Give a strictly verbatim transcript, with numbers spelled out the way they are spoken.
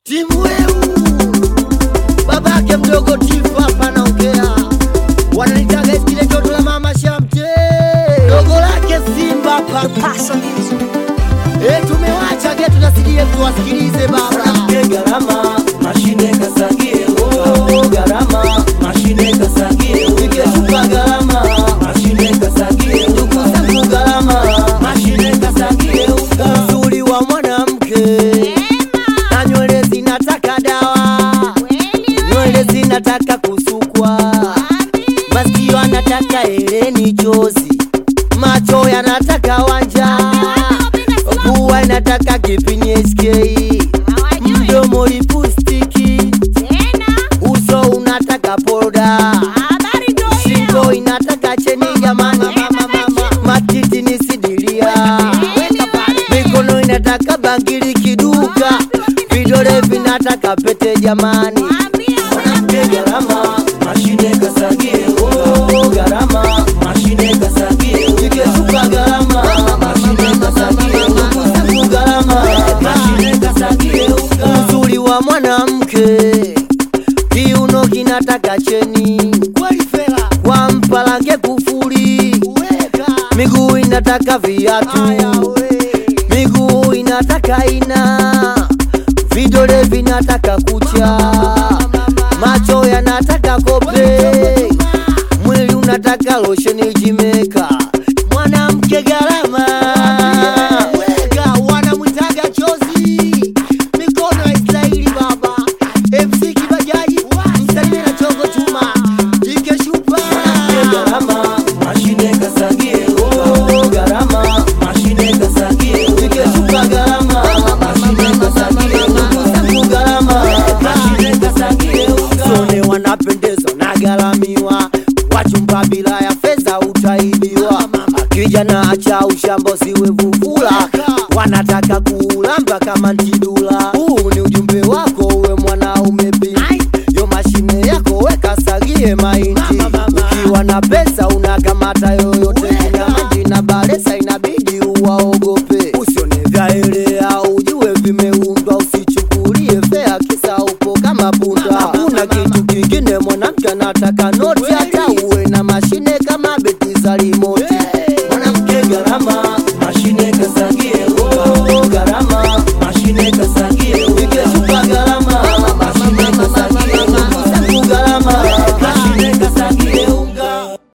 Timu weu babake mdogo Tifa hapa naongea. Wananitaga iskile joto la mama Shamte, dogo lake Simba hapa. Eh, tumewacha getu na C D M tuwasikilize baba. Garama mashine kasagie, oh garama mashine kasagie, Ikeshuka garama mashine kasagie, tukusaku garama mashine kasagie. Uzuri wa mwanamke na nywele zinataka dawa, nywele zinataka kusukwa, masikio anataka hereni chozi, macho yanataka wanja, pua inataka kipini S K, mdomo lipustiki, uso unataka poda, shingo inataka cheni jamani, matiti ni sidilia, mikono inataka bangili kiduka, vidole vinataka pete jamani. Garama mashine kasagie, oh garama mashine kasagie, Ikeshuka garama mashine kasagie, tukusaku garama mashine kasagie. Uzuri wa mwanamke kiuno kinataka cheni, kwa mpalange kufuli, miguu inataka viatu, miguu inataka ina, vidole vinataka kucha, macho yanataka kope, mwili unataka losheni jimeka. Mwanamke garama weka, wanamwitaga chozi, mikono ya Israeli baba, M C Kibajaji, msanii na chongo chuma, Ikeshupa. Garama mashine kasagie, oh garama mashine kasagie, Ikeshuka garama mashine kasagie, tukusaku garama mashine kasagie. Sone wanapendeza na galamiwa, wachumba bila ya fedha utaibiwa, kijana acha ushambo siwe vuvula, wanataka kuulamba kama ntidula. Huu ni ujumbe wako uwe mwanaume binti, yo mashine yako weka sagie mahindi, ukiwa na pesa unakamata yoyote, kinamaji na balesa inabidi uwaogope, usione vyaelea ujue vimeundwa, usichukulie fea kisa upo kama punda. Hakuna kitu kingine mwanamke anataka noti, hata uwe na mashine kama Beti Zalima.